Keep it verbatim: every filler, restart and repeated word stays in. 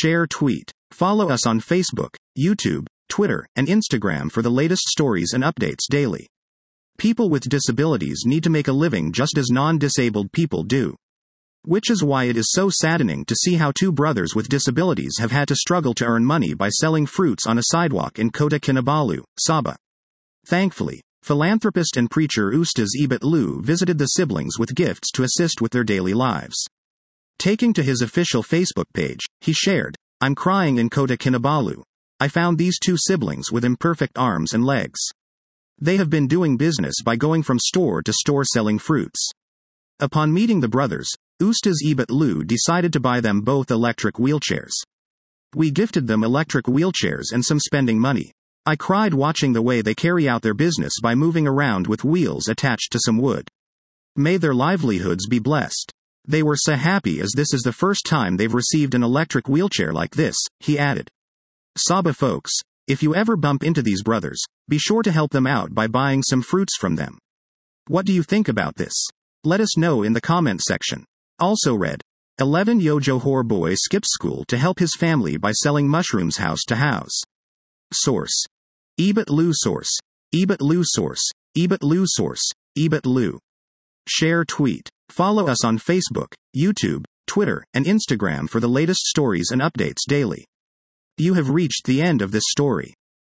Share tweet. Follow us on Facebook, YouTube, Twitter, and Instagram for the latest stories and updates daily. People with disabilities need to make a living just as non-disabled people do. Which is why it is so saddening to see how two brothers with disabilities have had to struggle to earn money by selling fruits on a sidewalk in Kota Kinabalu, Sabah. Thankfully, philanthropist and preacher Ustaz Ibet Lu visited the siblings with gifts to assist with their daily lives. Taking to his official Facebook page, he shared, "I'm crying in Kota Kinabalu. I found these two siblings with imperfect arms and legs. They have been doing business by going from store to store selling fruits. Upon meeting the brothers, Ustaz Ibet Lu decided to buy them both electric wheelchairs. We gifted them electric wheelchairs and some spending money. I cried watching the way they carry out their business by moving around with wheels attached to some wood. May their livelihoods be blessed. They were so happy as this is the first time they've received an electric wheelchair like this," he added. Sabah folks, if you ever bump into these brothers, be sure to help them out by buying some fruits from them. What do you think about this? Let us know in the comment section. Also read, eleven Yo Johor boy skips school to help his family by selling mushrooms house to house. Source. Ibet Lu Source. Ibet Lu Source. Ibet Lu Source. Ibet Lu. Share tweet. Follow us on Facebook, YouTube, Twitter, and Instagram for the latest stories and updates daily. You have reached the end of this story.